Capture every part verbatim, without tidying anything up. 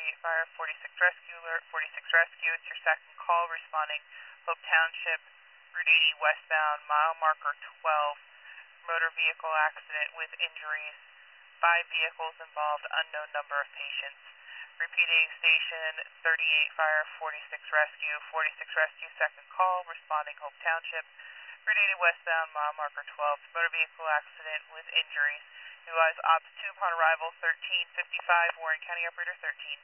thirty-eight Fire, forty-six Rescue Alert, forty-six Rescue. It's your second call responding Hope Township, Route eighty westbound, mile marker twelve, motor vehicle accident with injuries. Five vehicles involved, unknown number of patients. Repeating station thirty-eight Fire, forty-six Rescue, forty-six Rescue, second call, responding Hope Township, Route eighty westbound, mile marker twelve, motor vehicle accident with injuries. Utilize Ops two upon arrival, thirteen fifty-five, Warren County Operator thirteen.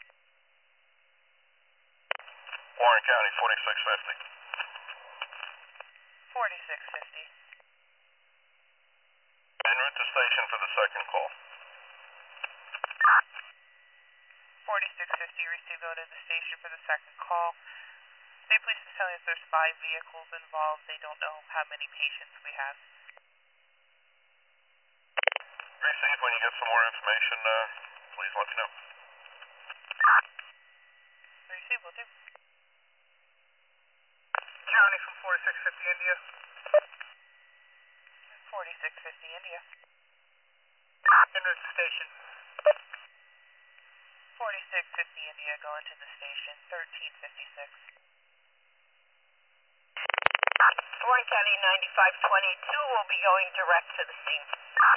Warren County, forty-six fifty. forty-six fifty. En route to station for the second call. forty-six fifty, received going to the station for the second call. State Police is telling us there's five vehicles involved. They don't know how many patients we have. Receive, when you get some more information, uh, please let me know. Receive, will do. County from forty-six fifty India. forty-six fifty India. En route to station. forty-six fifty India, going to the station, thirteen fifty-six. Warren County ninety-five twenty-two will be going direct to the scene.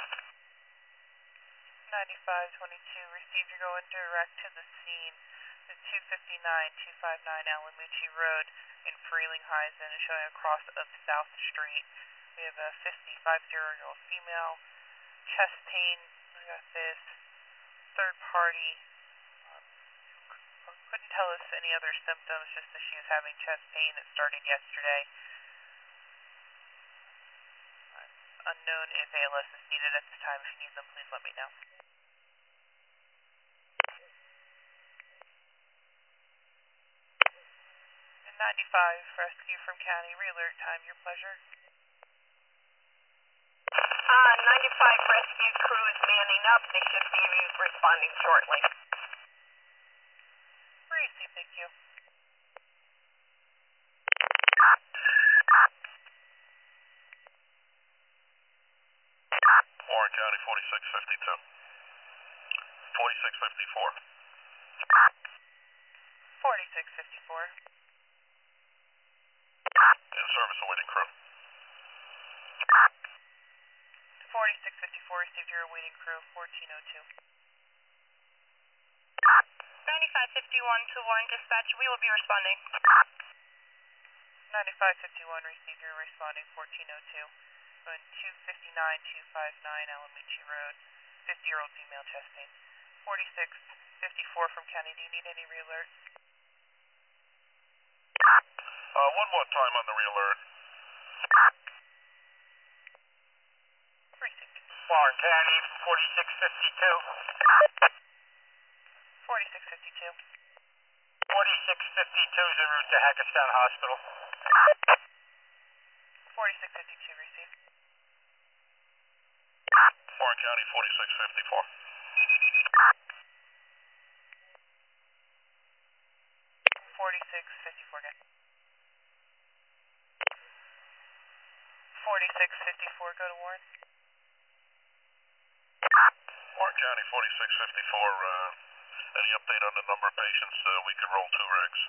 ninety-five twenty-two, received, you're going direct to the scene. The two fifty-nine, two fifty-nine Alamucci Road in Frelinghuysen, showing across of South Street. We have a fifty-five-year-old female, chest pain, we got this, third party, um, couldn't tell us any other symptoms, just that she was having chest pain that started yesterday. Uh, unknown if A L S is needed at this time. If you need them, please let me know. ninety-five, rescue from county, re-alert time, your pleasure. Uh, ninety-five rescue crew is manning up. They should be responding shortly. Receive, thank you. Warren County, forty-six fifty-two. forty-six fifty-four. forty-six fifty-four. In service awaiting crew. forty-six fifty-four, received your awaiting crew, fourteen oh two. ninety-five fifty-one to Warren Dispatch, we will be responding. ninety-five fifty-one, received your responding, fourteen oh two. Going two fifty-nine, two fifty-nine Alamucci Road, fifty-year-old female, chest pain. forty-six fifty-four from county, do you need any re-alert? Uh, one more time on the re-alert. Received. Warren County, forty-six fifty-two. forty-six fifty-two. forty-six fifty-two is en route to Hackettstown Hospital. forty-six fifty-two, received. Warren County, forty-six fifty-four. forty-six fifty-four again. forty-six fifty-four, go to Warren. Warren County, forty-six fifty-four. Uh, any update on the number of patients? Uh, we can roll two rigs.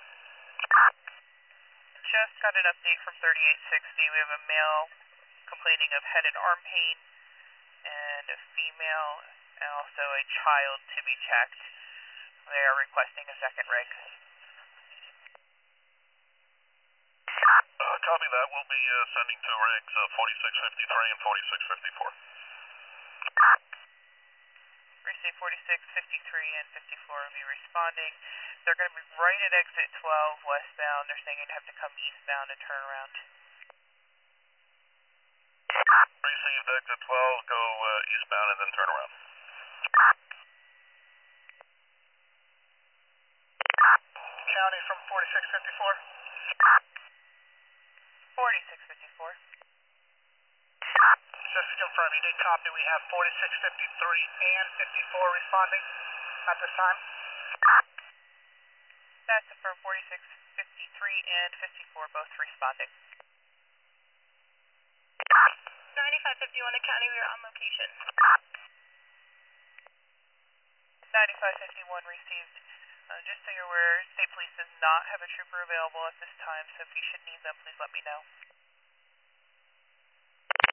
Just got an update from thirty-eight sixty. We have a male complaining of head and arm pain, and a female, and also a child to be checked. They are requesting a second rig. Uh, copy that. We'll be uh, sending two rigs, uh, forty-six fifty-three and forty-six fifty-four. Receive forty-six fifty-three and fifty-four will be responding. They're going to be right at exit twelve westbound. They're saying you'd have to come eastbound and turn around. Received exit twelve, go uh, eastbound and then turn around. County from forty-six fifty-four. forty-six fifty-four. Just to confirm, you did copy. We have forty-six fifty-three and fifty-four responding at this time. That's for forty-six fifty-three and fifty-four, both responding. ninety-five fifty-one to county, we are on location. ninety-five fifty-one received. Uh, just so you're aware, State Police does not have a trooper available at this time, so if you should need them, please let me know.